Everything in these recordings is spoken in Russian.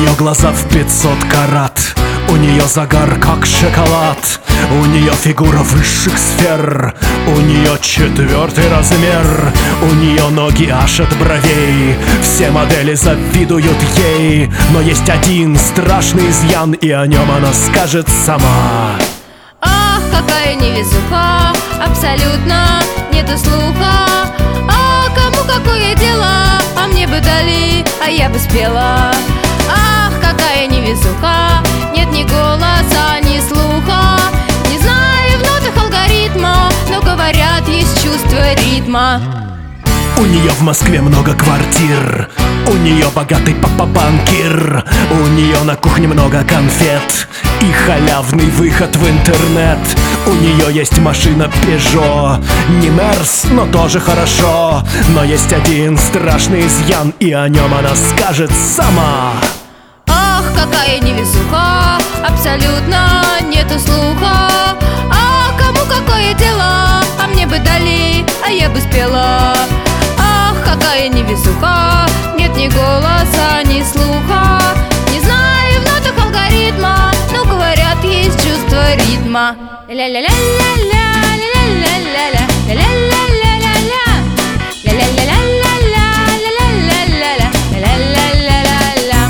нее глаза в 500 карат, у нее загар как шоколад, у нее фигура высших сфер, у нее 4-й размер, у нее ноги аж от бровей. Все модели завидуют ей, но есть один страшный изъян, и о нем она скажет сама. Ах, какая невезуха, абсолютно нету слуха. А кому какое дело, а мне бы дали, а я бы спела. Ах, какая невезуха, нет ни голоса, ни слуха. Не знаю в нотах алгоритма, но говорят, есть чувство ритма. У нее в Москве много квартир, у нее богатый папа-банкир, у нее на кухне много конфет и халявный выход в интернет. У нее есть машина Peugeot, не Мерс, но тоже хорошо. Но есть один страшный изъян, и о нем она скажет сама. Ах, какая невезуха, абсолютно нету слуха. А кому какое дело, а мне бы дали, а я бы спела. Ах, какая невезуха, нет ни голоса, ни слуха. Не знаю в нотах алгоритма, но говорят, есть чувство ритма. Ля-ля-ля-ля-ля, ля-ля-ля-ля-ля, ля-ля-ля-ля-ля, ля-ля-ля-ля-ля, ля-ля-ля-ля-ля, ля-ля-ля-ля-ля.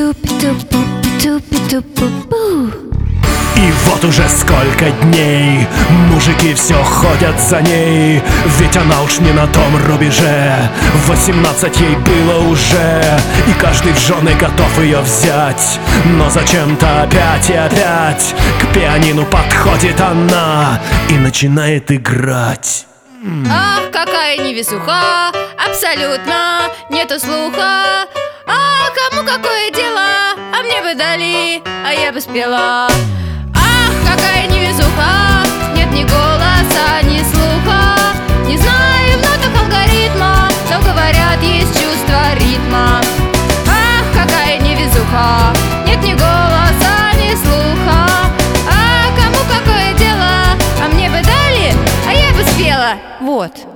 Тупи-тупи-тупи-тупи-пу. И вот уже сколько дней мужики все ходят за ней, ведь она уж не на том рубеже. 18 ей было уже, и каждый в жены готов ее взять. Но зачем-то опять и опять к пианину подходит она и начинает играть. Ах, какая невезуха, абсолютно нету слуха. А кому какое дело, а мне бы дали, а я бы спела. Ах, какая невезуха, нет ни голоса, ни слуха. Не знаю в нотах алгоритма, но говорят, есть чувство ритма. Ах, какая невезуха, нет ни голоса, ни слуха. А кому какое дело, а мне бы дали, а я бы спела. Вот.